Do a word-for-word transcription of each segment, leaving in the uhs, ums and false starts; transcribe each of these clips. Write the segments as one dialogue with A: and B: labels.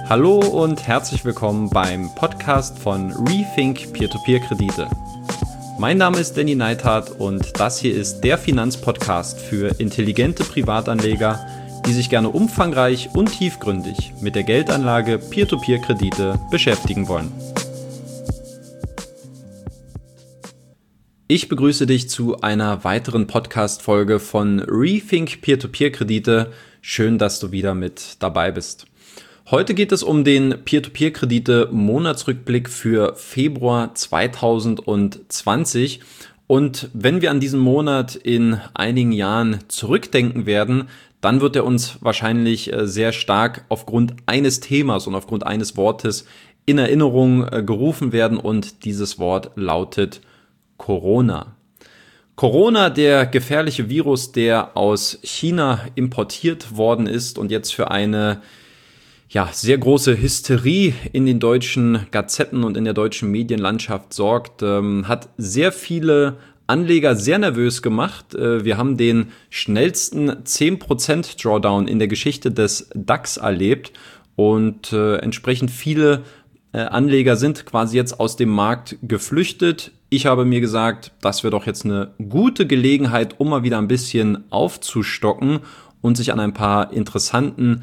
A: Hallo und herzlich willkommen beim Podcast von Rethink Peer-to-Peer-Kredite. Mein Name ist Danny Neithardt und das hier ist der Finanzpodcast für intelligente Privatanleger, die sich gerne umfangreich und tiefgründig mit der Geldanlage Peer-to-Peer-Kredite beschäftigen wollen. Ich begrüße dich zu einer weiteren Podcast-Folge von Rethink Peer-to-Peer-Kredite. Schön, dass du wieder mit dabei bist. Heute geht es um den Peer-to-Peer-Kredite-Monatsrückblick für Februar zweitausendzwanzig. Und wenn wir an diesen Monat in einigen Jahren zurückdenken werden, dann wird er uns wahrscheinlich sehr stark aufgrund eines Themas und aufgrund eines Wortes in Erinnerung gerufen werden. Und dieses Wort lautet Corona. Corona, der gefährliche Virus, der aus China importiert worden ist und jetzt für eine ja, sehr große Hysterie in den deutschen Gazetten und in der deutschen Medienlandschaft sorgt, ähm, hat sehr viele Anleger sehr nervös gemacht. Äh, wir haben den schnellsten zehn Prozent Drawdown in der Geschichte des DAX erlebt und äh, entsprechend viele äh, Anleger sind quasi jetzt aus dem Markt geflüchtet. Ich habe mir gesagt, das wäre doch jetzt eine gute Gelegenheit, um mal wieder ein bisschen aufzustocken und sich an ein paar interessanten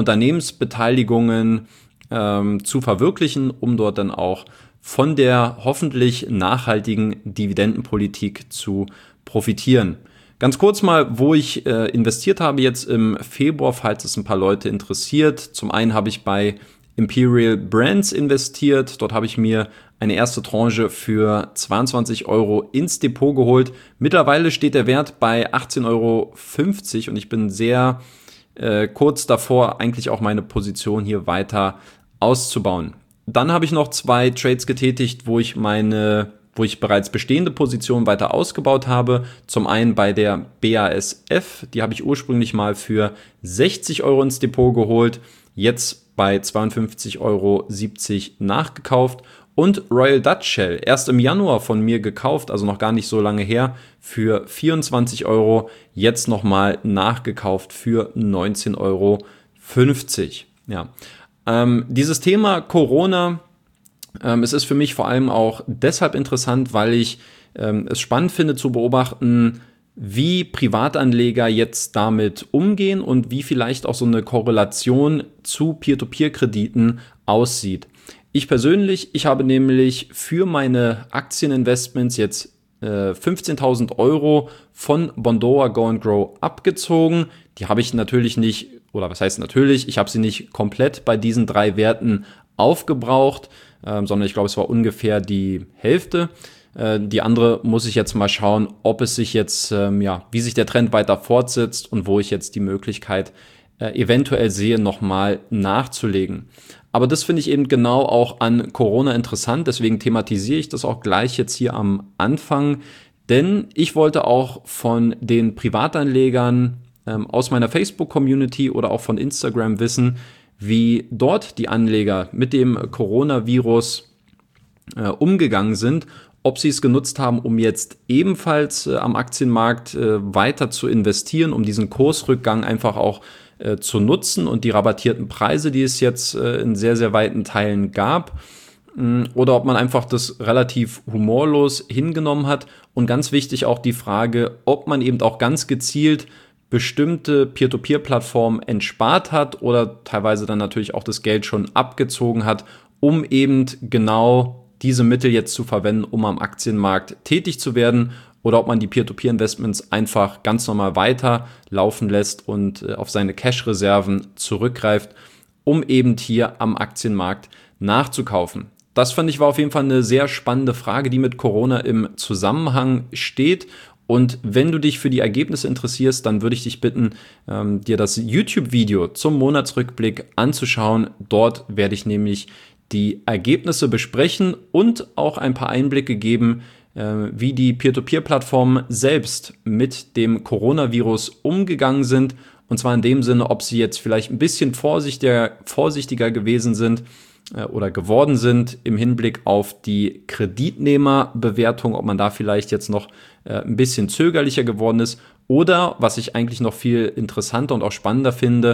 A: Unternehmensbeteiligungen ähm, zu verwirklichen, um dort dann auch von der hoffentlich nachhaltigen Dividendenpolitik zu profitieren. Ganz kurz mal, wo ich äh, investiert habe jetzt im Februar, falls es ein paar Leute interessiert. Zum einen habe ich bei Imperial Brands investiert. Dort habe ich mir eine erste Tranche für zweiundzwanzig Euro ins Depot geholt. Mittlerweile steht der Wert bei achtzehn Euro fünfzig und ich bin sehr äh, kurz davor, eigentlich auch meine Position hier weiter auszubauen. Dann habe ich noch zwei Trades getätigt, wo ich meine, wo ich bereits bestehende Position weiter ausgebaut habe. Zum einen bei der B A S F, die habe ich ursprünglich mal für sechzig Euro ins Depot geholt, jetzt bei zweiundfünfzig Euro siebzig nachgekauft. Und Royal Dutch Shell, erst im Januar von mir gekauft, also noch gar nicht so lange her, für vierundzwanzig Euro, jetzt nochmal nachgekauft für neunzehn Euro fünfzig. Ja. Ähm, dieses Thema Corona, ähm, es ist für mich vor allem auch deshalb interessant, weil ich ähm, es spannend finde zu beobachten, wie Privatanleger jetzt damit umgehen und wie vielleicht auch so eine Korrelation zu Peer-to-Peer-Krediten aussieht. Ich persönlich, ich habe nämlich für meine Aktieninvestments jetzt äh, fünfzehntausend Euro von Bondora Go and Grow abgezogen. Die habe ich natürlich nicht, oder was heißt natürlich, ich habe sie nicht komplett bei diesen drei Werten aufgebraucht, äh, sondern ich glaube, es war ungefähr die Hälfte. Äh, die andere muss ich jetzt mal schauen, ob es sich jetzt, ähm, ja, wie sich der Trend weiter fortsetzt und wo ich jetzt die Möglichkeit äh, eventuell sehe, nochmal nachzulegen. Aber das finde ich eben genau auch an Corona interessant, deswegen thematisiere ich das auch gleich jetzt hier am Anfang, denn ich wollte auch von den Privatanlegern ähm, aus meiner Facebook-Community oder auch von Instagram wissen, wie dort die Anleger mit dem Coronavirus äh, umgegangen sind, ob sie es genutzt haben, um jetzt ebenfalls äh, am Aktienmarkt äh, weiter zu investieren, um diesen Kursrückgang einfach auch äh, zu nutzen und die rabattierten Preise, die es jetzt äh, in sehr, sehr weiten Teilen gab, mh, oder ob man einfach das relativ humorlos hingenommen hat. Und ganz wichtig auch die Frage, ob man eben auch ganz gezielt bestimmte Peer-to-Peer-Plattformen entspart hat oder teilweise dann natürlich auch das Geld schon abgezogen hat, um eben genau diese Mittel jetzt zu verwenden, um am Aktienmarkt tätig zu werden, oder ob man die Peer-to-Peer-Investments einfach ganz normal weiter laufen lässt und äh, auf seine Cash-Reserven zurückgreift, um eben hier am Aktienmarkt nachzukaufen. Das fand ich war auf jeden Fall eine sehr spannende Frage, die mit Corona im Zusammenhang steht. Und wenn du dich für die Ergebnisse interessierst, dann würde ich dich bitten, ähm, dir das YouTube-Video zum Monatsrückblick anzuschauen. Dort werde ich nämlich die Ergebnisse besprechen und auch ein paar Einblicke geben, äh, wie die Peer-to-Peer-Plattformen selbst mit dem Coronavirus umgegangen sind. Und zwar in dem Sinne, ob sie jetzt vielleicht ein bisschen vorsichtiger, vorsichtiger gewesen sind äh, oder geworden sind im Hinblick auf die Kreditnehmerbewertung, ob man da vielleicht jetzt noch äh, ein bisschen zögerlicher geworden ist. Oder, was ich eigentlich noch viel interessanter und auch spannender finde,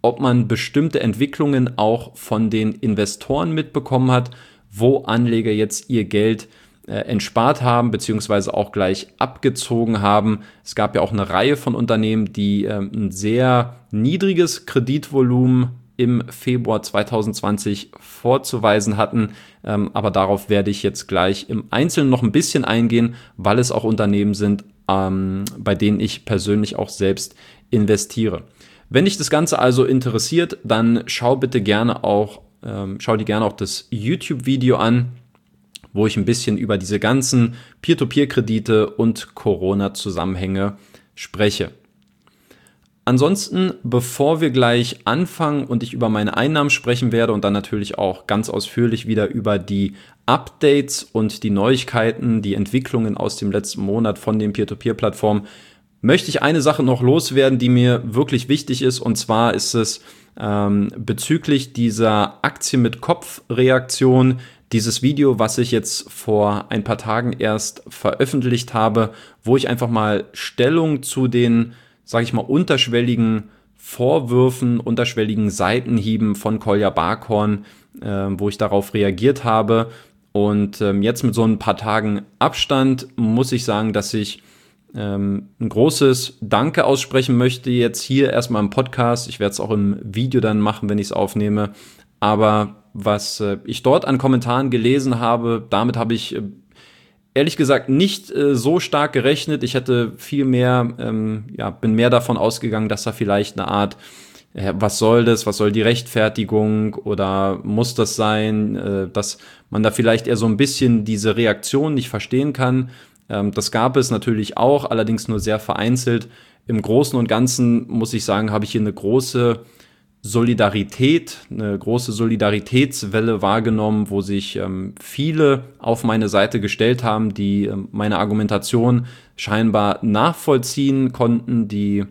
A: ob man bestimmte Entwicklungen auch von den Investoren mitbekommen hat, wo Anleger jetzt ihr Geld äh, entspart haben, beziehungsweise auch gleich abgezogen haben. Es gab ja auch eine Reihe von Unternehmen, die äh, ein sehr niedriges Kreditvolumen im Februar zwanzig zwanzig vorzuweisen hatten, ähm, aber darauf werde ich jetzt gleich im Einzelnen noch ein bisschen eingehen, weil es auch Unternehmen sind, ähm, bei denen ich persönlich auch selbst investiere. Wenn dich das Ganze also interessiert, dann schau bitte gerne auch, ähm, schau dir gerne auch das YouTube-Video an, wo ich ein bisschen über diese ganzen Peer-to-Peer-Kredite und Corona-Zusammenhänge spreche. Ansonsten, bevor wir gleich anfangen und ich über meine Einnahmen sprechen werde und dann natürlich auch ganz ausführlich wieder über die Updates und die Neuigkeiten, die Entwicklungen aus dem letzten Monat von den Peer-to-Peer-Plattformen, möchte ich eine Sache noch loswerden, die mir wirklich wichtig ist, und zwar ist es ähm, bezüglich dieser Aktien mit Kopf-Reaktion, dieses Video, was ich jetzt vor ein paar Tagen erst veröffentlicht habe, wo ich einfach mal Stellung zu den, sage ich mal, unterschwelligen Vorwürfen, unterschwelligen Seitenhieben von Kolja Barkhorn, äh, wo ich darauf reagiert habe. Und ähm, jetzt mit so ein paar Tagen Abstand muss ich sagen, dass ich ähm, ein großes Danke aussprechen möchte jetzt hier erstmal im Podcast. Ich werde es auch im Video dann machen, wenn ich es aufnehme. Aber was äh, ich dort an Kommentaren gelesen habe, damit habe ich äh, ehrlich gesagt nicht äh, so stark gerechnet. Ich hätte viel mehr, ähm, ja, bin mehr davon ausgegangen, dass da vielleicht eine Art, äh, was soll das, was soll die Rechtfertigung oder muss das sein, äh, dass man da vielleicht eher so ein bisschen diese Reaktion nicht verstehen kann. Ähm, das gab es natürlich auch, allerdings nur sehr vereinzelt. Im Großen und Ganzen muss ich sagen, habe ich hier eine große Solidarität, eine große Solidaritätswelle wahrgenommen, wo sich ähm, viele auf meine Seite gestellt haben, die ähm, meine Argumentation scheinbar nachvollziehen konnten, die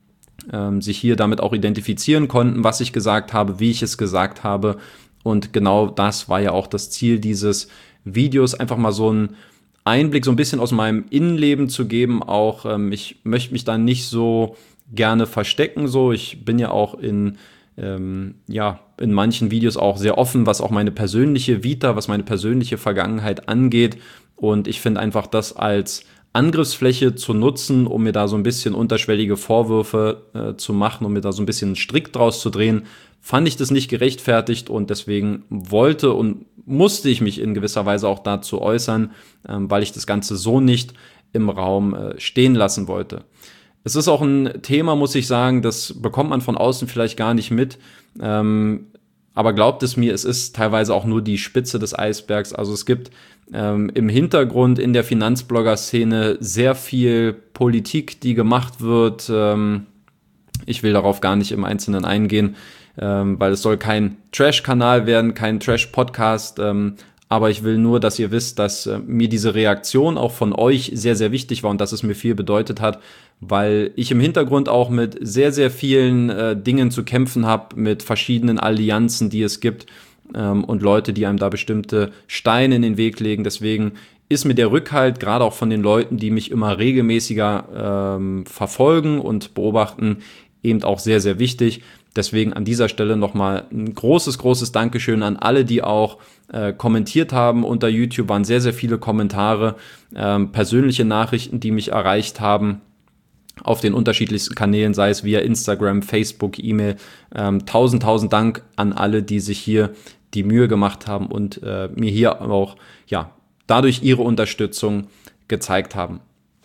A: ähm, sich hier damit auch identifizieren konnten, was ich gesagt habe, wie ich es gesagt habe. Und genau das war ja auch das Ziel dieses Videos, einfach mal so einen Einblick so ein bisschen aus meinem Innenleben zu geben. Auch ähm, ich möchte mich da nicht so gerne verstecken. So, ich bin ja auch in Ähm, ja, in manchen Videos auch sehr offen, was auch meine persönliche Vita, was meine persönliche Vergangenheit angeht. Und ich finde einfach, das als Angriffsfläche zu nutzen, um mir da so ein bisschen unterschwellige Vorwürfe äh, zu machen, um mir da so ein bisschen einen Strick draus zu drehen, fand ich das nicht gerechtfertigt und deswegen wollte und musste ich mich in gewisser Weise auch dazu äußern, ähm, weil ich das Ganze so nicht im Raum äh, stehen lassen wollte. Es ist auch ein Thema, muss ich sagen, das bekommt man von außen vielleicht gar nicht mit. Ähm, aber glaubt es mir, es ist teilweise auch nur die Spitze des Eisbergs. Also es gibt ähm, im Hintergrund in der Finanzblogger-Szene sehr viel Politik, die gemacht wird. Ähm, ich will darauf gar nicht im Einzelnen eingehen, ähm, weil es soll kein Trash-Kanal werden, kein Trash-Podcast. Ähm, Aber ich will nur, dass ihr wisst, dass äh, mir diese Reaktion auch von euch sehr, sehr wichtig war und dass es mir viel bedeutet hat, weil ich im Hintergrund auch mit sehr, sehr vielen äh, Dingen zu kämpfen habe, mit verschiedenen Allianzen, die es gibt ähm, und Leute, die einem da bestimmte Steine in den Weg legen. Deswegen ist mir der Rückhalt, gerade auch von den Leuten, die mich immer regelmäßiger ähm, verfolgen und beobachten, eben auch sehr, sehr wichtig. Deswegen an dieser Stelle nochmal ein großes, großes Dankeschön an alle, die auch äh, kommentiert haben. Unter YouTube waren sehr, sehr viele Kommentare, ähm, persönliche Nachrichten, die mich erreicht haben auf den unterschiedlichsten Kanälen, sei es via Instagram, Facebook, E-Mail. Ähm, tausend, tausend Dank an alle, die sich hier die Mühe gemacht haben und äh, mir hier auch ja dadurch ihre Unterstützung gezeigt haben.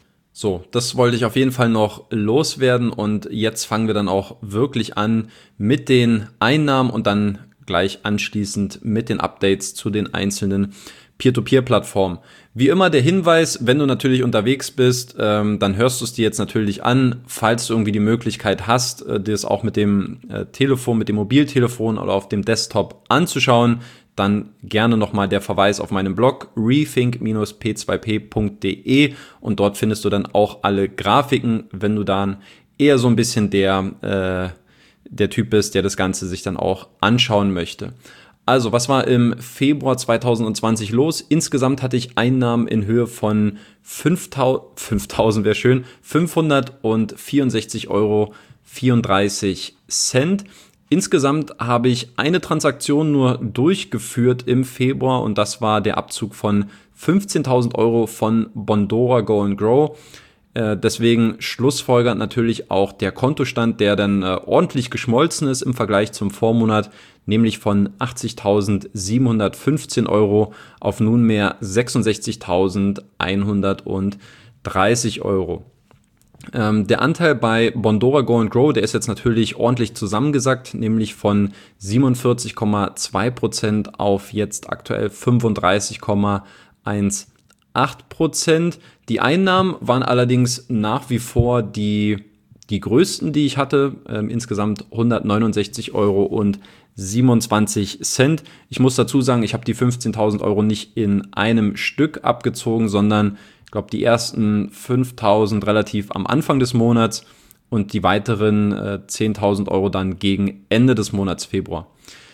A: So, das wollte ich auf jeden Fall noch loswerden und jetzt fangen wir dann auch wirklich an mit den Einnahmen und dann gleich anschließend mit den Updates zu den einzelnen Peer-to-Peer-Plattformen. Wie immer der Hinweis, wenn du natürlich unterwegs bist, ähm, dann hörst du es dir jetzt natürlich an, falls du irgendwie die Möglichkeit hast, äh, dir es auch mit dem äh, Telefon, mit dem Mobiltelefon oder auf dem Desktop anzuschauen, dann gerne nochmal der Verweis auf meinen Blog rethink Bindestrich p zwei p punkt de und dort findest du dann auch alle Grafiken, wenn du dann eher so ein bisschen der, äh, der Typ bist, der das Ganze sich dann auch anschauen möchte. Also, was war im Februar zwanzig zwanzig los? Insgesamt hatte ich Einnahmen in Höhe von fünftausend wäre schön, fünfhundertvierundsechzig Euro vierunddreißig Cent. Insgesamt habe ich eine Transaktion nur durchgeführt im Februar und das war der Abzug von fünfzehntausend Euro von Bondora Go and Grow. Äh, deswegen schlussfolgert natürlich auch der Kontostand, der dann äh, ordentlich geschmolzen ist im Vergleich zum Vormonat, nämlich von achtzigtausendsiebenhundertfünfzehn Euro auf nunmehr sechsundsechzigtausendeinhundertdreißig Euro. Ähm, der Anteil bei Bondora Go and Grow, der ist jetzt natürlich ordentlich zusammengesackt, nämlich von siebenundvierzig Komma zwei Prozent auf jetzt aktuell fünfunddreißig Komma achtzehn Prozent. Die Einnahmen waren allerdings nach wie vor die, die größten, die ich hatte, ähm, insgesamt hundertneunundsechzig Euro und siebenundzwanzig Cent. Ich muss dazu sagen, ich habe die fünfzehntausend Euro nicht in einem Stück abgezogen, sondern ich glaube, die ersten fünftausend relativ am Anfang des Monats und die weiteren äh, zehntausend Euro dann gegen Ende des Monats Februar.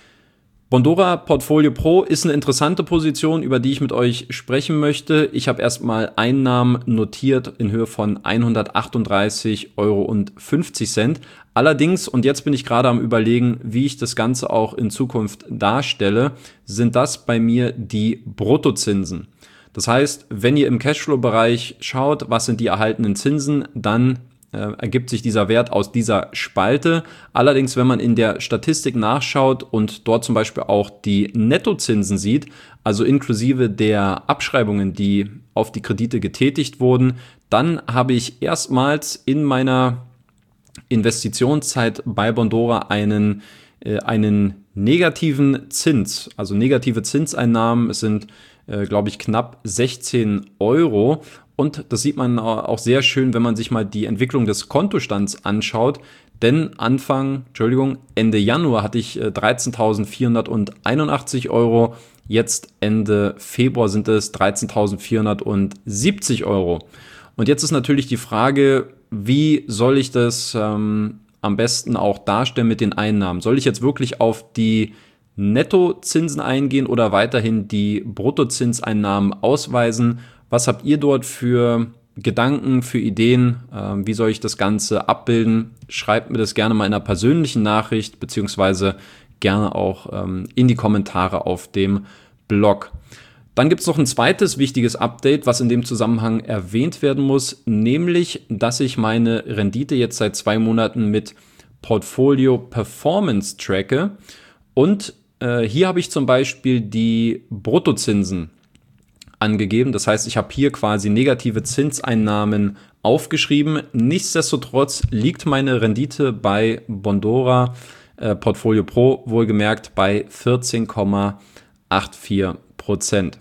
A: Bondora Portfolio Pro ist eine interessante Position, über die ich mit euch sprechen möchte. Ich habe erstmal Einnahmen notiert in Höhe von hundertachtunddreißig Euro und fünfzig Cent. Allerdings, und jetzt bin ich gerade am Überlegen, wie ich das Ganze auch in Zukunft darstelle, sind das bei mir die Bruttozinsen. Das heißt, wenn ihr im Cashflow-Bereich schaut, was sind die erhaltenen Zinsen, dann äh, ergibt sich dieser Wert aus dieser Spalte. Allerdings, wenn man in der Statistik nachschaut und dort zum Beispiel auch die Nettozinsen sieht, also inklusive der Abschreibungen, die auf die Kredite getätigt wurden, dann habe ich erstmals in meiner Investitionszeit bei Bondora einen, äh, einen negativen Zins, also negative Zinseinnahmen. Es sind glaube ich, knapp sechzehn Euro. Und das sieht man auch sehr schön, wenn man sich mal die Entwicklung des Kontostands anschaut. Denn Anfang, Entschuldigung, Ende Januar hatte ich dreizehntausendvierhunderteinundachtzig Euro. Jetzt Ende Februar sind es dreizehntausendvierhundertsiebzig Euro. Und jetzt ist natürlich die Frage, wie soll ich das ähm, am besten auch darstellen mit den Einnahmen? Soll ich jetzt wirklich auf die Nettozinsen eingehen oder weiterhin die Bruttozinseinnahmen ausweisen? Was habt ihr dort für Gedanken, für Ideen? Ähm, wie soll ich das Ganze abbilden? Schreibt mir das gerne mal in einer persönlichen Nachricht, beziehungsweise gerne auch ähm, in die Kommentare auf dem Blog. Dann gibt es noch ein zweites wichtiges Update, was in dem Zusammenhang erwähnt werden muss, nämlich, dass ich meine Rendite jetzt seit zwei Monaten mit Portfolio Performance tracke. Und äh, hier habe ich zum Beispiel die Bruttozinsen angegeben. Das heißt, ich habe hier quasi negative Zinseinnahmen aufgeschrieben. Nichtsdestotrotz liegt meine Rendite bei Bondora äh, Portfolio Pro wohlgemerkt bei vierzehn Komma vierundachtzig Prozent.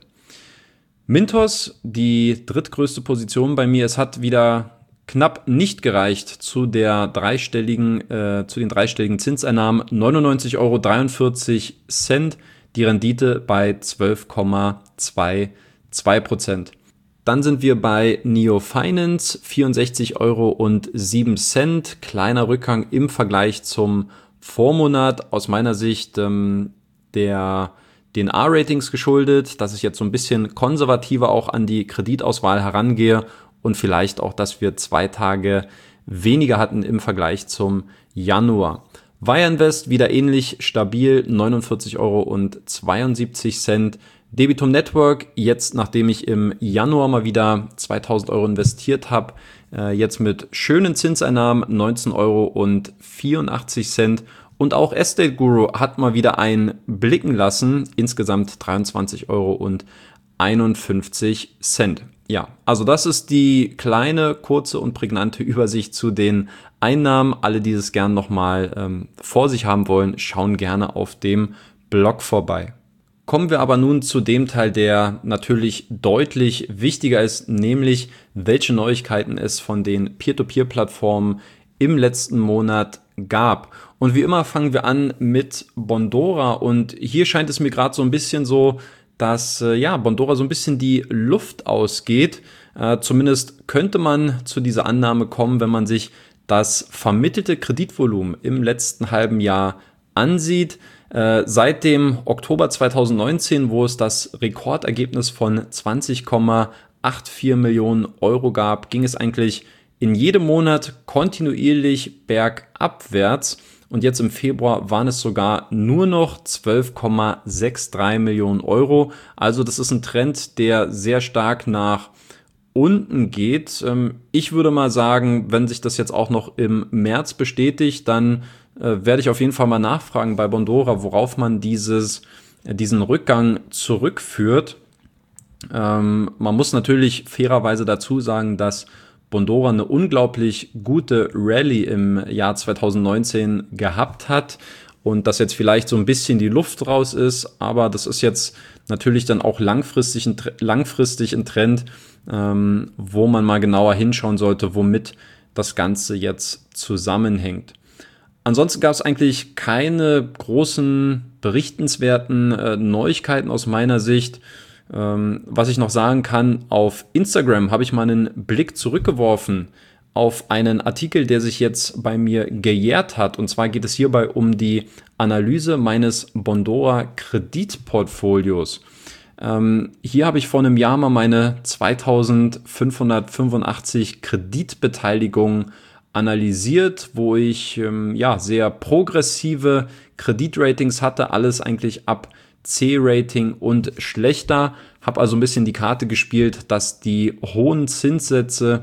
A: Mintos, die drittgrößte Position bei mir, es hat wieder knapp nicht gereicht zu der dreistelligen, äh, zu den dreistelligen Zinseinnahmen. neunundneunzig Euro dreiundvierzig Cent, die Rendite bei zwölf Komma zweiundzwanzig Prozent. Dann sind wir bei Neo Finance, vierundsechzig Euro und sieben Cent. Kleiner Rückgang im Vergleich zum Vormonat. Aus meiner Sicht ähm, der den A-Ratings geschuldet, dass ich jetzt so ein bisschen konservativer auch an die Kreditauswahl herangehe und vielleicht auch, dass wir zwei Tage weniger hatten im Vergleich zum Januar. Wire Invest wieder ähnlich stabil, neunundvierzig Euro und zweiundsiebzig Cent. Debitum Network, jetzt nachdem ich im Januar mal wieder zweitausend Euro investiert habe, äh, jetzt mit schönen Zinseinnahmen neunzehn Euro und vierundachtzig Cent. Und auch Estate Guru hat mal wieder einblicken lassen, insgesamt dreiundzwanzig Euro und einundfünfzig Cent. Ja, also das ist die kleine, kurze und prägnante Übersicht zu den Einnahmen. Alle, die es gern nochmal ähm, vor sich haben wollen, schauen gerne auf dem Blog vorbei. Kommen wir aber nun zu dem Teil, der natürlich deutlich wichtiger ist, nämlich welche Neuigkeiten es von den Peer-to-Peer-Plattformen im letzten Monat gab. Und wie immer fangen wir an mit Bondora und hier scheint es mir gerade so ein bisschen so, dass äh, ja Bondora so ein bisschen die Luft ausgeht. Äh, zumindest könnte man zu dieser Annahme kommen, wenn man sich das vermittelte Kreditvolumen im letzten halben Jahr ansieht. Äh, seit dem Oktober zweitausendneunzehn, wo es das Rekordergebnis von zwanzig Komma vierundachtzig Millionen Euro gab, ging es eigentlich in jedem Monat kontinuierlich bergabwärts. und jetzt im Februar waren es sogar nur noch zwölf Komma dreiundsechzig Millionen Euro. Also das ist ein Trend, der sehr stark nach unten geht. Ich würde mal sagen, wenn sich das jetzt auch noch im März bestätigt, dann äh, werde ich auf jeden Fall mal nachfragen bei Bondora, worauf man dieses, diesen Rückgang zurückführt. Ähm, man muss natürlich fairerweise dazu sagen, dass Bondora eine unglaublich gute Rallye im Jahr zwanzig neunzehn gehabt hat und dass jetzt vielleicht so ein bisschen die Luft raus ist, aber das ist jetzt natürlich dann auch langfristig ein, langfristig ein Trend, ähm, wo man mal genauer hinschauen sollte, womit das Ganze jetzt zusammenhängt. Ansonsten gab es eigentlich keine großen berichtenswerten äh, Neuigkeiten aus meiner Sicht. Ähm, was ich noch sagen kann, auf Instagram habe ich mal einen Blick zurückgeworfen auf einen Artikel, der sich jetzt bei mir gejährt hat. Und zwar geht es hierbei um die Analyse meines Bondora Kreditportfolios. Ähm, hier habe ich vor einem Jahr mal meine zweitausendfünfhundertfünfundachtzig Kreditbeteiligungen analysiert, wo ich ähm, ja, sehr progressive Kreditratings hatte, alles eigentlich ab C-Rating und schlechter. Habe also ein bisschen die Karte gespielt, dass die hohen Zinssätze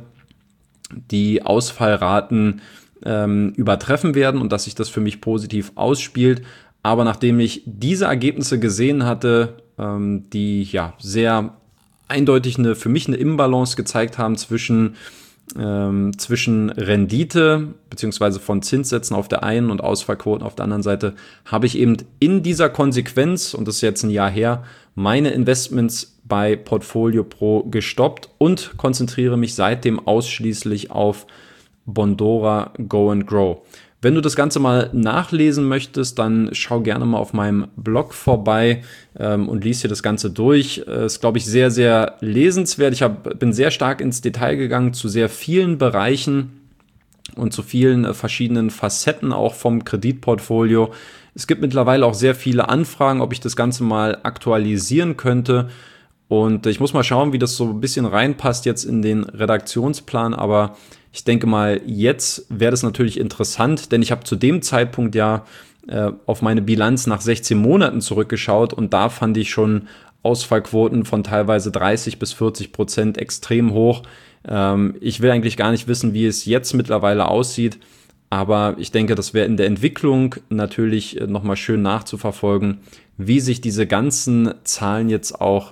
A: die Ausfallraten ähm, übertreffen werden und dass sich das für mich positiv ausspielt. Aber nachdem ich diese Ergebnisse gesehen hatte, ähm, die ja sehr eindeutig eine, für mich eine Imbalance gezeigt haben zwischen Ähm, zwischen Rendite bzw. von Zinssätzen auf der einen und Ausfallquoten auf der anderen Seite, habe ich eben in dieser Konsequenz, und das ist jetzt ein Jahr her, meine Investments bei Portfolio Pro gestoppt und konzentriere mich seitdem ausschließlich auf Bondora Go and Grow. Wenn du das Ganze mal nachlesen möchtest, dann schau gerne mal auf meinem Blog vorbei ähm, und lies dir das Ganze durch. Äh, ist, glaube ich, sehr, sehr lesenswert. Ich hab, bin sehr stark ins Detail gegangen zu sehr vielen Bereichen und zu vielen äh, verschiedenen Facetten auch vom Kreditportfolio. Es gibt mittlerweile auch sehr viele Anfragen, ob ich das Ganze mal aktualisieren könnte. Und ich muss mal schauen, wie das so ein bisschen reinpasst jetzt in den Redaktionsplan, aber ich denke mal, jetzt wäre das natürlich interessant, denn ich habe zu dem Zeitpunkt ja äh, auf meine Bilanz nach sechzehn Monaten zurückgeschaut und da fand ich schon Ausfallquoten von teilweise dreißig bis vierzig Prozent extrem hoch. Ähm, ich will eigentlich gar nicht wissen, wie es jetzt mittlerweile aussieht, aber ich denke, das wäre in der Entwicklung natürlich nochmal schön nachzuverfolgen, wie sich diese ganzen Zahlen jetzt auch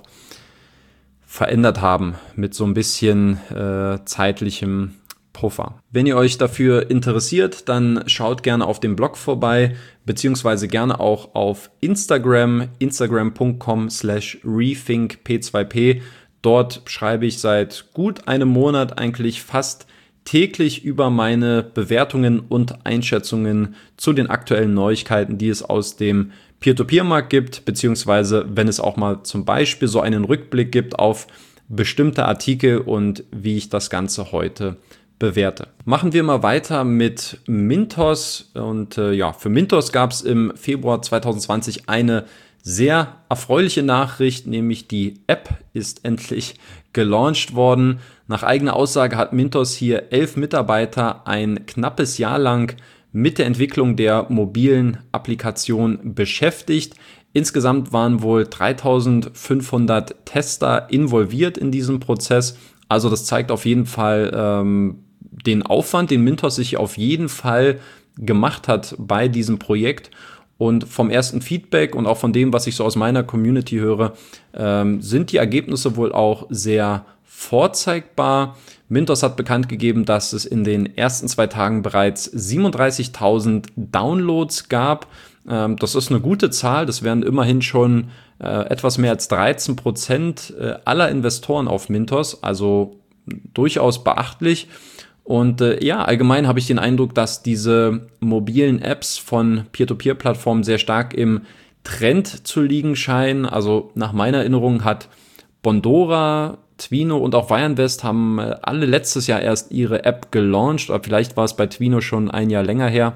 A: verändert haben mit so ein bisschen äh, zeitlichem Puffer. Wenn ihr euch dafür interessiert, dann schaut gerne auf dem Blog vorbei, beziehungsweise gerne auch auf Instagram, instagram punkt com slash rethink p zwei p. Dort schreibe ich seit gut einem Monat eigentlich fast täglich über meine Bewertungen und Einschätzungen zu den aktuellen Neuigkeiten, die es aus dem Peer-to-Peer-Markt gibt, beziehungsweise wenn es auch mal zum Beispiel so einen Rückblick gibt auf bestimmte Artikel und wie ich das Ganze heute bewerte. Machen wir mal weiter mit Mintos und äh, ja, für Mintos gab es im Februar zwanzig zwanzig eine sehr erfreuliche Nachricht, nämlich die App ist endlich gelauncht worden. Nach eigener Aussage hat Mintos hier elf Mitarbeiter ein knappes Jahr lang mit der Entwicklung der mobilen Applikation beschäftigt. Insgesamt waren wohl dreitausendfünfhundert Tester involviert in diesem Prozess. Also das zeigt auf jeden Fall ähm, den Aufwand, den Mintos sich auf jeden Fall gemacht hat bei diesem Projekt. Und vom ersten Feedback und auch von dem, was ich so aus meiner Community höre, ähm, sind die Ergebnisse wohl auch sehr vorzeigbar. Mintos hat bekannt gegeben, dass es in den ersten zwei Tagen bereits siebenunddreißigtausend Downloads gab. Ähm, das ist eine gute Zahl. Das wären immerhin schon äh, etwas mehr als dreizehn Prozent äh, aller Investoren auf Mintos, also durchaus beachtlich. Und äh, ja, allgemein habe ich den Eindruck, dass diese mobilen Apps von Peer-to-Peer-Plattformen sehr stark im Trend zu liegen scheinen. Also nach meiner Erinnerung hat Bondora, Twino und auch Wireinvest haben äh, alle letztes Jahr erst ihre App gelauncht. Oder vielleicht war es bei Twino schon ein Jahr länger her.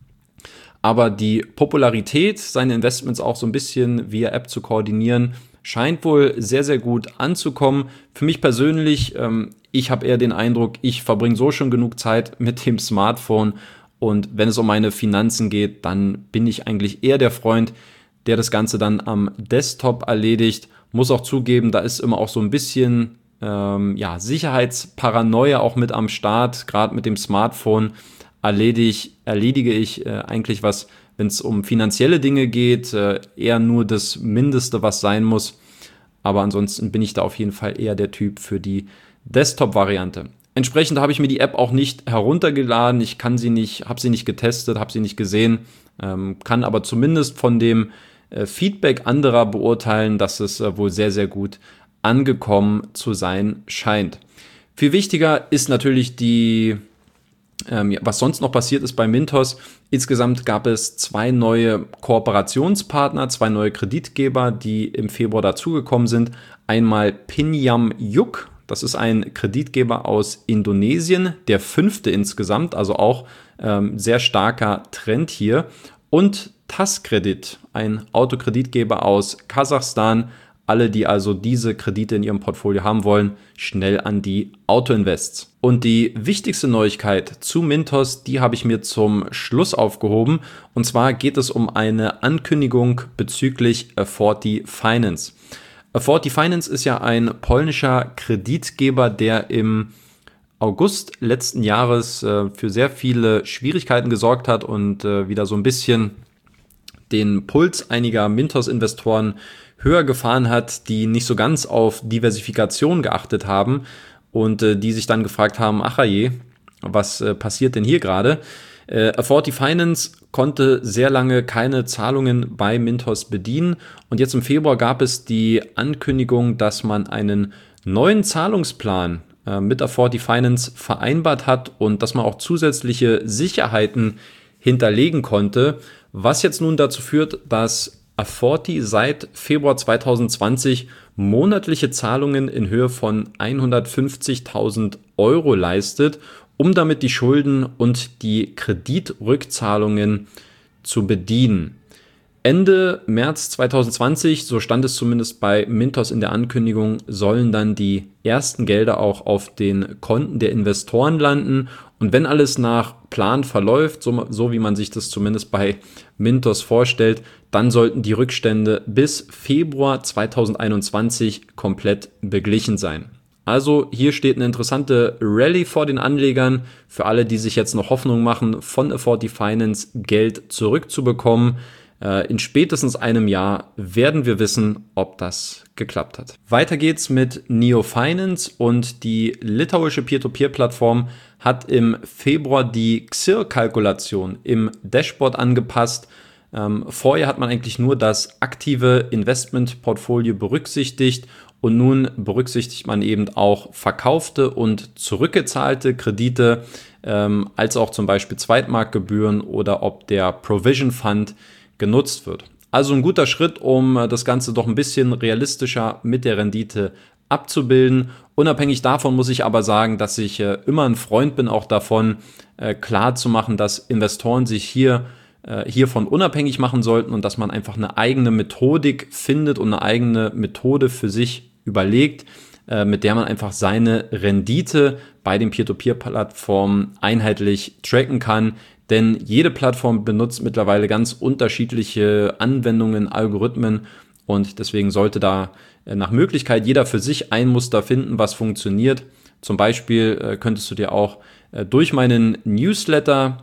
A: Aber die Popularität, seine Investments auch so ein bisschen via App zu koordinieren, scheint wohl sehr, sehr gut anzukommen. Für mich persönlich, ähm, ich habe eher den Eindruck, ich verbringe so schon genug Zeit mit dem Smartphone Und wenn es um meine Finanzen geht, dann bin ich eigentlich eher der Freund, der das Ganze dann am Desktop erledigt. Muss auch zugeben, da ist immer auch so ein bisschen ähm, ja, Sicherheitsparanoia auch mit am Start. Gerade mit dem Smartphone erledige, erledige ich äh, eigentlich was, wenn es um finanzielle Dinge geht, äh, eher nur das Mindeste, was sein muss. Aber ansonsten bin ich da auf jeden Fall eher der Typ für die Desktop-Variante. Entsprechend habe ich mir die App auch nicht heruntergeladen. Ich kann sie nicht, habe sie nicht getestet, habe sie nicht gesehen, ähm, kann aber zumindest von dem äh, Feedback anderer beurteilen, dass es äh, wohl sehr, sehr gut angekommen zu sein scheint. Viel wichtiger ist natürlich die, ähm, ja, was sonst noch passiert ist bei Mintos. Insgesamt gab es zwei neue Kooperationspartner, zwei neue Kreditgeber, die im Februar dazugekommen sind. Einmal Pinyam Yuk. Das ist ein Kreditgeber aus Indonesien, der fünfte insgesamt, also auch ähm, sehr starker Trend hier. Und TASCredit, ein Autokreditgeber aus Kasachstan. Alle, die also diese Kredite in ihrem Portfolio haben wollen, schnell an die Autoinvests. Und die wichtigste Neuigkeit zu Mintos, die habe ich mir zum Schluss aufgehoben. Und zwar geht es um eine Ankündigung bezüglich A vierzig Finance. A vierzig Finance ist ja ein polnischer Kreditgeber, der im August letzten Jahres äh, für sehr viele Schwierigkeiten gesorgt hat und äh, wieder so ein bisschen den Puls einiger Mintos-Investoren höher gefahren hat, die nicht so ganz auf Diversifikation geachtet haben und äh, die sich dann gefragt haben, ach je, was äh, passiert denn hier gerade? Äh, A vierzig Finance konnte sehr lange keine Zahlungen bei Mintos bedienen und jetzt im Februar gab es die Ankündigung, dass man einen neuen Zahlungsplan äh, mit A vierzig Finance vereinbart hat und dass man auch zusätzliche Sicherheiten hinterlegen konnte, was jetzt nun dazu führt, dass A vierzig seit Februar zwanzig zwanzig monatliche Zahlungen in Höhe von hundertfünfzigtausend Euro leistet, um damit die Schulden und die Kreditrückzahlungen zu bedienen. Ende März zwanzig zwanzig, so stand es zumindest bei Mintos in der Ankündigung, sollen dann die ersten Gelder auch auf den Konten der Investoren landen. Und wenn alles nach Plan verläuft, so, so wie man sich das zumindest bei Mintos vorstellt, dann sollten die Rückstände bis Februar zwanzig einundzwanzig komplett beglichen sein. Also hier steht eine interessante Rallye vor den Anlegern für alle, die sich jetzt noch Hoffnung machen, von A vierzig Finance Geld zurückzubekommen. In spätestens einem Jahr werden wir wissen, ob das geklappt hat. Weiter geht's mit Neo Finance und die litauische Peer-to-Peer-Plattform hat im Februar die X I R-Kalkulation im Dashboard angepasst. Ähm, vorher hat man eigentlich nur das aktive Investmentportfolio berücksichtigt und nun berücksichtigt man eben auch verkaufte und zurückgezahlte Kredite, ähm, als auch zum Beispiel Zweitmarktgebühren oder ob der Provision Fund genutzt wird. Also ein guter Schritt, um das Ganze doch ein bisschen realistischer mit der Rendite abzubilden. Unabhängig davon muss ich aber sagen, dass ich äh, immer ein Freund bin, auch davon äh, klar zu machen, dass Investoren sich hier äh, hiervon unabhängig machen sollten und dass man einfach eine eigene Methodik findet und eine eigene Methode für sich überlegt, äh, mit der man einfach seine Rendite bei den Peer-to-Peer-Plattformen einheitlich tracken kann. Denn jede Plattform benutzt mittlerweile ganz unterschiedliche Anwendungen, Algorithmen und deswegen sollte da nach Möglichkeit jeder für sich ein Muster finden, was funktioniert. Zum Beispiel könntest du dir auch durch meinen Newsletter,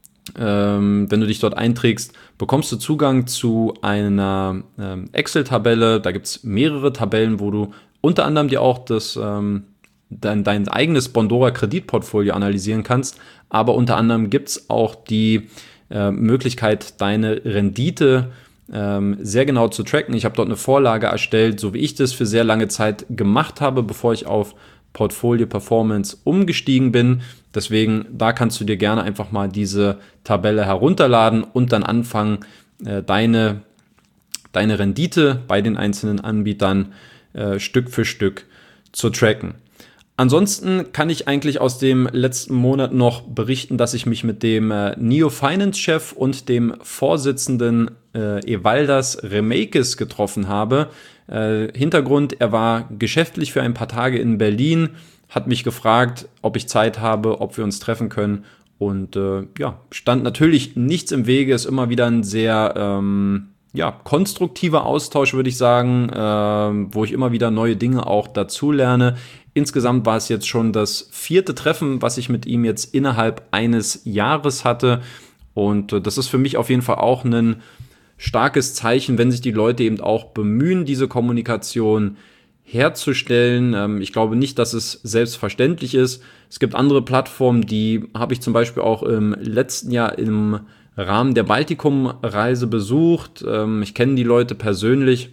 A: wenn du dich dort einträgst, bekommst du Zugang zu einer Excel-Tabelle. Da gibt es mehrere Tabellen, wo du unter anderem dir auch das Dein, dein eigenes Bondora Kreditportfolio analysieren kannst, aber unter anderem gibt es auch die äh, Möglichkeit, deine Rendite ähm, sehr genau zu tracken. Ich habe dort eine Vorlage erstellt, so wie ich das für sehr lange Zeit gemacht habe, bevor ich auf Portfolio Performance umgestiegen bin. Deswegen, da kannst du dir gerne einfach mal diese Tabelle herunterladen und dann anfangen, äh, deine, deine Rendite bei den einzelnen Anbietern äh, Stück für Stück zu tracken. Ansonsten kann ich eigentlich aus dem letzten Monat noch berichten, dass ich mich mit dem äh, Neo Finance Chef und dem Vorsitzenden äh, Evaldas Remeikis getroffen habe. Äh, Hintergrund, er war geschäftlich für ein paar Tage in Berlin, hat mich gefragt, ob ich Zeit habe, ob wir uns treffen können Und äh, ja, stand natürlich nichts im Wege, ist immer wieder ein sehr ähm, ja, konstruktiver Austausch, würde ich sagen, äh, wo ich immer wieder neue Dinge auch dazu lerne. Insgesamt war es jetzt schon das vierte Treffen, was ich mit ihm jetzt innerhalb eines Jahres hatte. Und äh, das ist für mich auf jeden Fall auch ein starkes Zeichen, wenn sich die Leute eben auch bemühen, diese Kommunikation herzustellen. Ähm, ich glaube nicht, dass es selbstverständlich ist. Es gibt andere Plattformen, die habe ich zum Beispiel auch im letzten Jahr im Rahmen der Baltikum-Reise besucht. Ähm, ich kenne die Leute persönlich.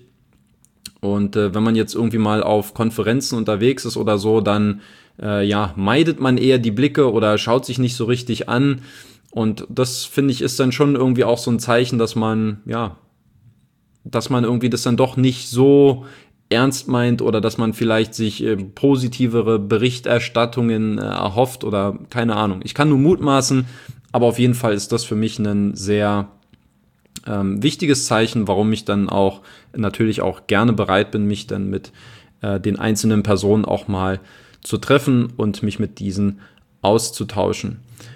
A: Und äh, wenn man jetzt irgendwie mal auf Konferenzen unterwegs ist oder so, dann äh, ja, meidet man eher die Blicke oder schaut sich nicht so richtig an. Und das, finde ich, ist dann schon irgendwie auch so ein Zeichen, dass man, ja, dass man irgendwie das dann doch nicht so ernst meint oder dass man vielleicht sich äh, positivere Berichterstattungen äh, erhofft oder keine Ahnung. Ich kann nur mutmaßen, aber auf jeden Fall ist das für mich ein sehr ähm, wichtiges Zeichen, warum ich dann auch natürlich auch gerne bereit bin, mich dann mit äh, den einzelnen Personen auch mal zu treffen und mich mit diesen auszutauschen.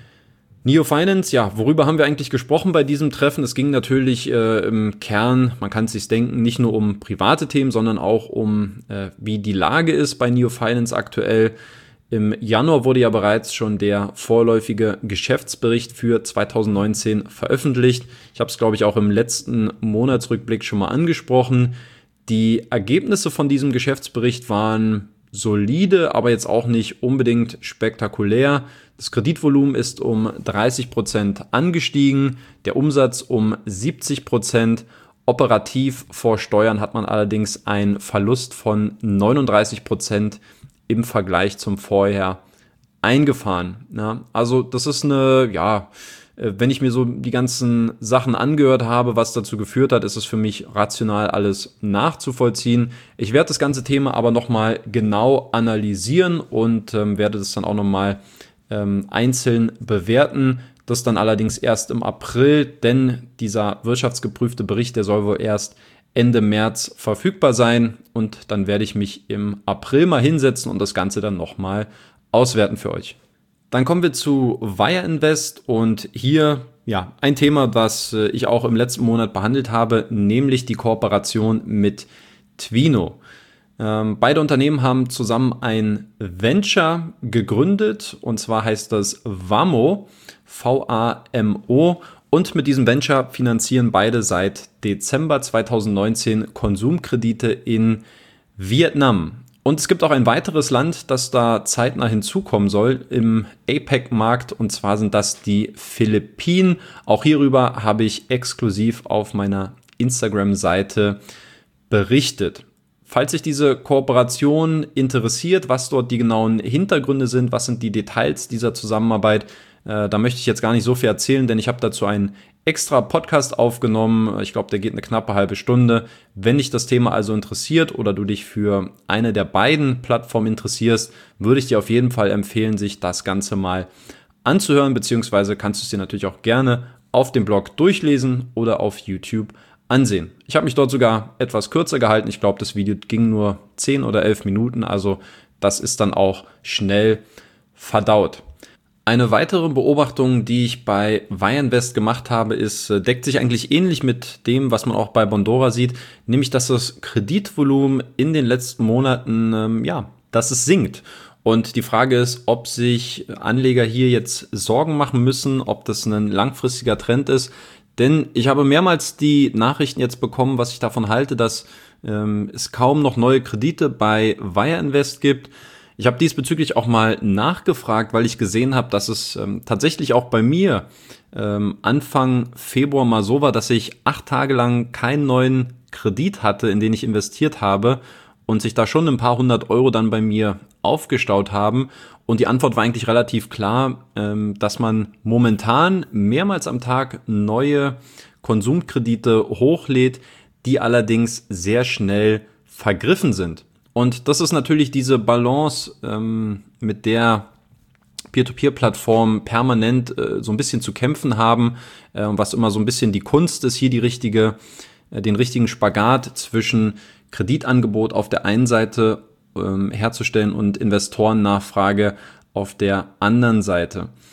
A: Neo Finance, ja, worüber haben wir eigentlich gesprochen bei diesem Treffen? Es ging natürlich äh, im Kern, man kann es sich denken, nicht nur um private Themen, sondern auch um, äh, wie die Lage ist bei Neo Finance aktuell. Im Januar wurde ja bereits schon der vorläufige Geschäftsbericht für zwanzig neunzehn veröffentlicht. Ich habe es, glaube ich, auch im letzten Monatsrückblick schon mal angesprochen. Die Ergebnisse von diesem Geschäftsbericht waren solide, aber jetzt auch nicht unbedingt spektakulär. Das Kreditvolumen ist um dreißig Prozent angestiegen, der Umsatz um siebzig Prozent. Operativ vor Steuern hat man allerdings einen Verlust von neununddreißig Prozent im Vergleich zum Vorjahr eingefahren. Ja, also das ist eine, ja, wenn ich mir so die ganzen Sachen angehört habe, was dazu geführt hat, ist es für mich rational alles nachzuvollziehen. Ich werde das ganze Thema aber nochmal genau analysieren und ähm, werde das dann auch nochmal ähm, einzeln bewerten. Das dann allerdings erst im April, denn dieser wirtschaftsgeprüfte Bericht, der soll wohl erst Ende März verfügbar sein und dann werde ich mich im April mal hinsetzen und das Ganze dann nochmal auswerten für euch. Dann kommen wir zu Wire Invest und hier ja ein Thema, was ich auch im letzten Monat behandelt habe, nämlich die Kooperation mit Twino. Ähm, beide Unternehmen haben zusammen ein Venture gegründet und zwar heißt das Vamo, V A M O. Und mit diesem Venture finanzieren beide seit Dezember zwanzig neunzehn Konsumkredite in Vietnam. Und es gibt auch ein weiteres Land, das da zeitnah hinzukommen soll im A PEC-Markt, und zwar sind das die Philippinen. Auch hierüber habe ich exklusiv auf meiner Instagram-Seite berichtet. Falls sich diese Kooperation interessiert, was dort die genauen Hintergründe sind, was sind die Details dieser Zusammenarbeit, äh, da möchte ich jetzt gar nicht so viel erzählen, denn ich habe dazu einen extra Podcast aufgenommen. Ich glaube, der geht eine knappe halbe Stunde. Wenn dich das Thema also interessiert oder du dich für eine der beiden Plattformen interessierst, würde ich dir auf jeden Fall empfehlen, sich das Ganze mal anzuhören, beziehungsweise kannst du es dir natürlich auch gerne auf dem Blog durchlesen oder auf YouTube ansehen. Ich habe mich dort sogar etwas kürzer gehalten. Ich glaube, das Video ging nur zehn oder elf Minuten, also das ist dann auch schnell verdaut. Eine weitere Beobachtung, die ich bei Wire Invest gemacht habe, ist, deckt sich eigentlich ähnlich mit dem, was man auch bei Bondora sieht, nämlich, dass das Kreditvolumen in den letzten Monaten, ähm, ja, dass es sinkt. Und die Frage ist, ob sich Anleger hier jetzt Sorgen machen müssen, ob das ein langfristiger Trend ist. Denn ich habe mehrmals die Nachrichten jetzt bekommen, was ich davon halte, dass ähm, es kaum noch neue Kredite bei Wire Invest gibt. Ich habe diesbezüglich auch mal nachgefragt, weil ich gesehen habe, dass es ähm, tatsächlich auch bei mir ähm, Anfang Februar mal so war, dass ich acht Tage lang keinen neuen Kredit hatte, in den ich investiert habe und sich da schon ein paar hundert Euro dann bei mir aufgestaut haben. Und die Antwort war eigentlich relativ klar, ähm, dass man momentan mehrmals am Tag neue Konsumkredite hochlädt, die allerdings sehr schnell vergriffen sind. Und das ist natürlich diese Balance, ähm, mit der Peer-to-Peer-Plattformen permanent äh, so ein bisschen zu kämpfen haben, äh, was immer so ein bisschen die Kunst ist, hier die richtige, äh, den richtigen Spagat zwischen Kreditangebot auf der einen Seite ähm, herzustellen und Investorennachfrage auf der anderen Seite.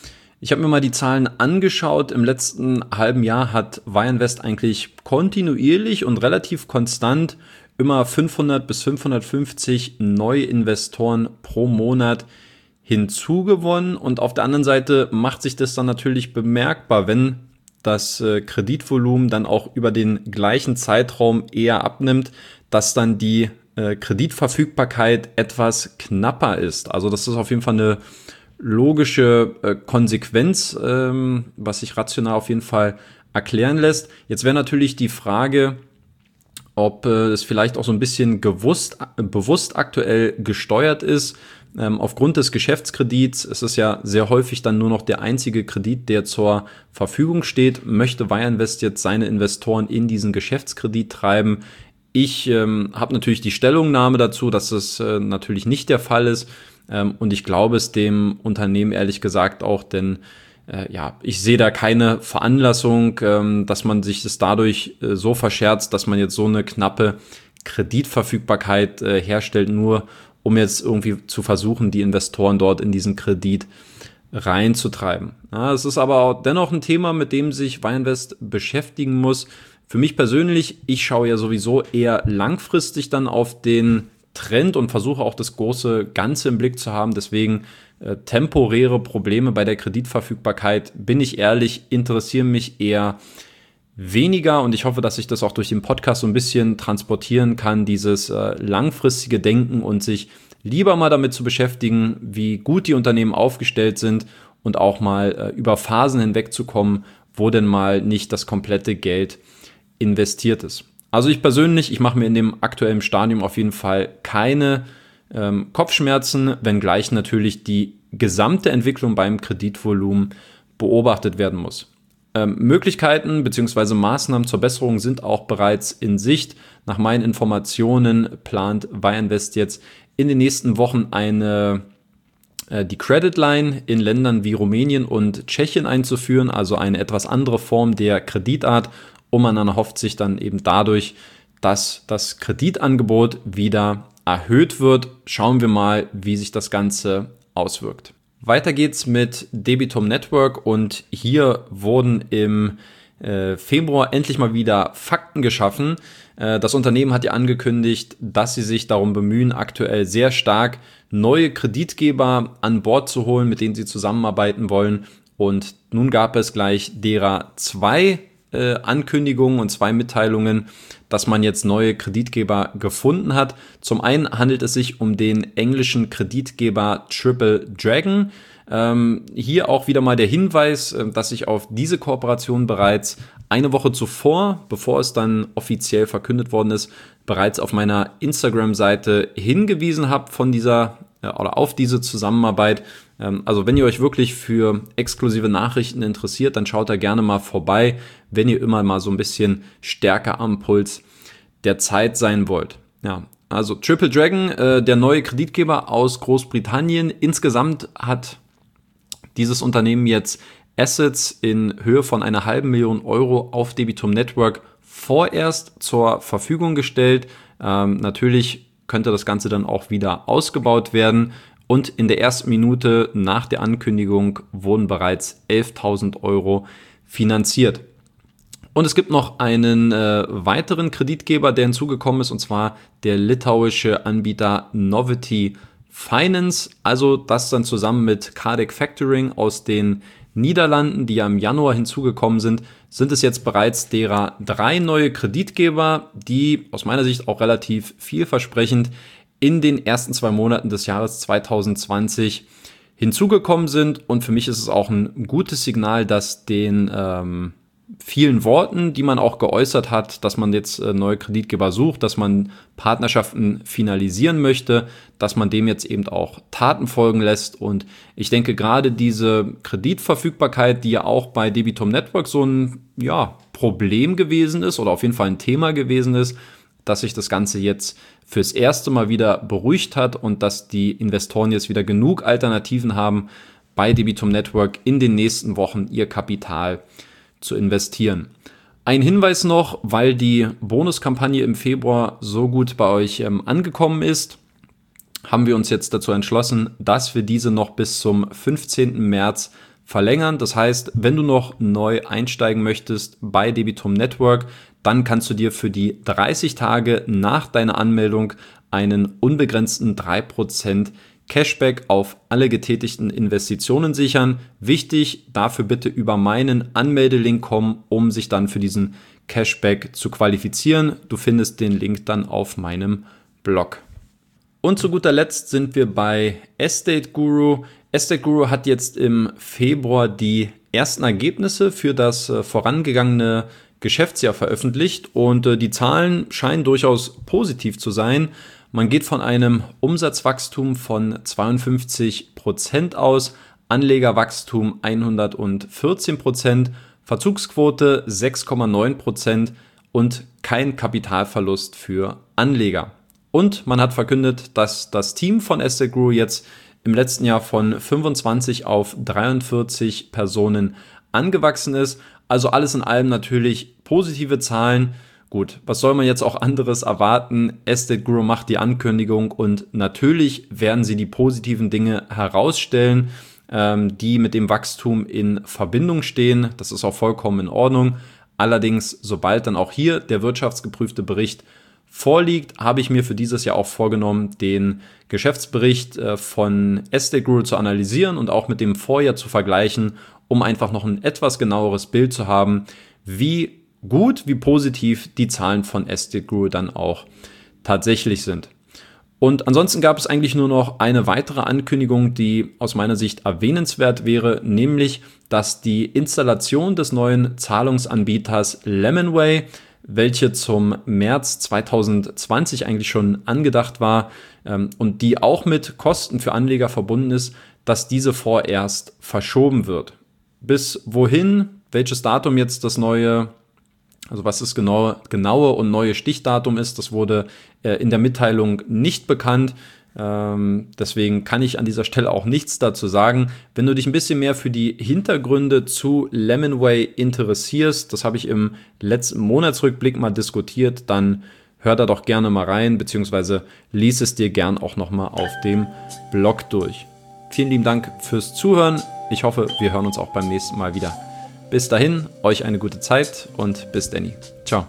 A: Ich habe mir mal die Zahlen angeschaut. Im letzten halben Jahr hat Wireinvest eigentlich kontinuierlich und relativ konstant immer fünfhundert bis fünfhundertfünfzig neue Investoren pro Monat hinzugewonnen. Und auf der anderen Seite macht sich das dann natürlich bemerkbar, wenn das äh, Kreditvolumen dann auch über den gleichen Zeitraum eher abnimmt, dass dann die äh, Kreditverfügbarkeit etwas knapper ist. Also das ist auf jeden Fall eine logische äh, Konsequenz, ähm, was sich rational auf jeden Fall erklären lässt. Jetzt wäre natürlich die Frage, ob äh, es vielleicht auch so ein bisschen gewusst, äh, bewusst aktuell gesteuert ist. Ähm, aufgrund des Geschäftskredits ist es ja sehr häufig dann nur noch der einzige Kredit, der zur Verfügung steht. Möchte Wireinvest jetzt seine Investoren in diesen Geschäftskredit treiben? Ich ähm, habe natürlich die Stellungnahme dazu, dass es äh, natürlich nicht der Fall ist. Ähm, und ich glaube es dem Unternehmen ehrlich gesagt auch, denn äh, ja, ich sehe da keine Veranlassung, ähm, dass man sich das dadurch äh, so verscherzt, dass man jetzt so eine knappe Kreditverfügbarkeit äh, herstellt, nur um jetzt irgendwie zu versuchen, die Investoren dort in diesen Kredit reinzutreiben. Ja, es ist aber auch dennoch ein Thema, mit dem sich Wireinvest beschäftigen muss. Für mich persönlich, ich schaue ja sowieso eher langfristig dann auf den Trend und versuche auch das große Ganze im Blick zu haben. Deswegen äh, temporäre Probleme bei der Kreditverfügbarkeit, bin ich ehrlich, interessieren mich eher weniger, und ich hoffe, dass ich das auch durch den Podcast so ein bisschen transportieren kann, dieses äh, langfristige Denken und sich lieber mal damit zu beschäftigen, wie gut die Unternehmen aufgestellt sind und auch mal äh, über Phasen hinwegzukommen, wo denn mal nicht das komplette Geld investiert ist. Also ich persönlich, ich mache mir in dem aktuellen Stadium auf jeden Fall keine ähm, Kopfschmerzen, wenngleich natürlich die gesamte Entwicklung beim Kreditvolumen beobachtet werden muss. Ähm, Möglichkeiten bzw. Maßnahmen zur Besserung sind auch bereits in Sicht. Nach meinen Informationen plant Wireinvest jetzt in den nächsten Wochen eine äh, die Credit Line in Ländern wie Rumänien und Tschechien einzuführen, also eine etwas andere Form der Kreditart, und man dann hofft sich dann eben dadurch, dass das Kreditangebot wieder erhöht wird. Schauen wir mal, wie sich das Ganze auswirkt. Weiter geht's mit Debitum Network, und hier wurden im äh, Februar endlich mal wieder Fakten geschaffen. Äh, das Unternehmen hat ja angekündigt, dass sie sich darum bemühen, aktuell sehr stark neue Kreditgeber an Bord zu holen, mit denen sie zusammenarbeiten wollen. Und nun gab es gleich derer zwei äh, Ankündigungen und zwei Mitteilungen, dass man jetzt neue Kreditgeber gefunden hat. Zum einen handelt es sich um den englischen Kreditgeber Triple Dragon. Ähm, hier auch wieder mal der Hinweis, dass ich auf diese Kooperation bereits eine Woche zuvor, bevor es dann offiziell verkündet worden ist, bereits auf meiner Instagram-Seite hingewiesen habe von dieser äh, oder auf diese Zusammenarbeit. Ähm, also wenn ihr euch wirklich für exklusive Nachrichten interessiert, dann schaut da gerne mal vorbei, wenn ihr immer mal so ein bisschen stärker am Puls der Zeit sein wollt. Ja, also Triple Dragon, äh, der neue Kreditgeber aus Großbritannien. Insgesamt hat dieses Unternehmen jetzt Assets in Höhe von einer halben Million Euro auf Debitum Network vorerst zur Verfügung gestellt. Ähm, natürlich könnte das Ganze dann auch wieder ausgebaut werden. Und in der ersten Minute nach der Ankündigung wurden bereits elftausend Euro finanziert. Und es gibt noch einen äh, weiteren Kreditgeber, der hinzugekommen ist, und zwar der litauische Anbieter Novity Finance. Also das dann zusammen mit Cardec Factoring aus den Niederlanden, die ja im Januar hinzugekommen sind, sind es jetzt bereits derer drei neue Kreditgeber, die aus meiner Sicht auch relativ vielversprechend in den ersten zwei Monaten des Jahres zwanzig zwanzig hinzugekommen sind. Und für mich ist es auch ein gutes Signal, dass den ähm, vielen Worten, die man auch geäußert hat, dass man jetzt äh, neue Kreditgeber sucht, dass man Partnerschaften finalisieren möchte, dass man dem jetzt eben auch Taten folgen lässt. Und ich denke, gerade diese Kreditverfügbarkeit, die ja auch bei Debitum Network so ein ja, Problem gewesen ist oder auf jeden Fall ein Thema gewesen ist, dass sich das Ganze jetzt fürs erste Mal wieder beruhigt hat und dass die Investoren jetzt wieder genug Alternativen haben, bei Debitum Network in den nächsten Wochen ihr Kapital zu investieren. Ein Hinweis noch, weil die Bonuskampagne im Februar so gut bei euch ähm, angekommen ist, haben wir uns jetzt dazu entschlossen, dass wir diese noch bis zum fünfzehnten März verlängern. Das heißt, wenn du noch neu einsteigen möchtest bei Debitum Network, dann kannst du dir für die dreißig Tage nach deiner Anmeldung einen unbegrenzten drei Prozent Cashback auf alle getätigten Investitionen sichern. Wichtig, dafür bitte über meinen Anmeldelink kommen, um sich dann für diesen Cashback zu qualifizieren. Du findest den Link dann auf meinem Blog. Und zu guter Letzt sind wir bei Estate Guru. Estate Guru hat jetzt im Februar die ersten Ergebnisse für das äh, vorangegangene Geschäftsjahr veröffentlicht und äh, die Zahlen scheinen durchaus positiv zu sein. Man geht von einem Umsatzwachstum von zweiundfünfzig Prozent aus, Anlegerwachstum hundertvierzehn Prozent, Verzugsquote sechs Komma neun Prozent und kein Kapitalverlust für Anleger. Und man hat verkündet, dass das Team von Estate Guru jetzt im letzten Jahr von fünfundzwanzig auf dreiundvierzig Personen angewachsen ist. Also alles in allem natürlich positive Zahlen. Gut, was soll man jetzt auch anderes erwarten? Estate Guru macht die Ankündigung und natürlich werden sie die positiven Dinge herausstellen, ähm, die mit dem Wachstum in Verbindung stehen. Das ist auch vollkommen in Ordnung. Allerdings, sobald dann auch hier der wirtschaftsgeprüfte Bericht vorliegt, habe ich mir für dieses Jahr auch vorgenommen, den Geschäftsbericht von Estate Guru zu analysieren und auch mit dem Vorjahr zu vergleichen, um einfach noch ein etwas genaueres Bild zu haben, wie gut, wie positiv die Zahlen von Estate Guru dann auch tatsächlich sind. Und ansonsten gab es eigentlich nur noch eine weitere Ankündigung, die aus meiner Sicht erwähnenswert wäre, nämlich, dass die Installation des neuen Zahlungsanbieters Lemonway, welche zum März zweitausendzwanzig eigentlich schon angedacht war ähm, und die auch mit Kosten für Anleger verbunden ist, dass diese vorerst verschoben wird. Bis wohin, welches Datum jetzt das neue, also was das genaue, genaue und neue Stichdatum ist, das wurde äh, in der Mitteilung nicht bekannt. Ähm, deswegen kann ich an dieser Stelle auch nichts dazu sagen. Wenn du dich ein bisschen mehr für die Hintergründe zu Lemonway interessierst, das habe ich im letzten Monatsrückblick mal diskutiert, dann hör da doch gerne mal rein, beziehungsweise lies es dir gern auch nochmal auf dem Blog durch. Vielen lieben Dank fürs Zuhören. Ich hoffe, wir hören uns auch beim nächsten Mal wieder. Bis dahin, euch eine gute Zeit und bis Danny. Ciao.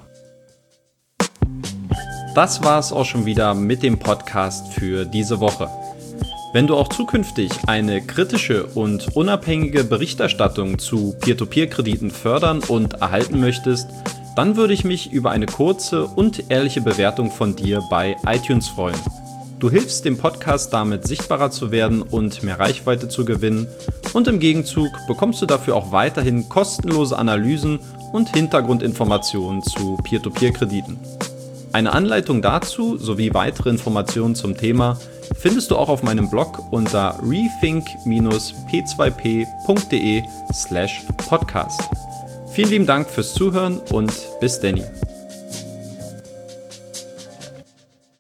A: Das war es auch schon wieder mit dem Podcast für diese Woche. Wenn du auch zukünftig eine kritische und unabhängige Berichterstattung zu Peer-to-Peer-Krediten fördern und erhalten möchtest, dann würde ich mich über eine kurze und ehrliche Bewertung von dir bei iTunes freuen. Du hilfst dem Podcast damit sichtbarer zu werden und mehr Reichweite zu gewinnen und im Gegenzug bekommst du dafür auch weiterhin kostenlose Analysen und Hintergrundinformationen zu Peer-to-Peer-Krediten. Eine Anleitung dazu sowie weitere Informationen zum Thema findest du auch auf meinem Blog unter rethink p zwei p punkt de slash podcast. Vielen lieben Dank fürs Zuhören und bis Danny.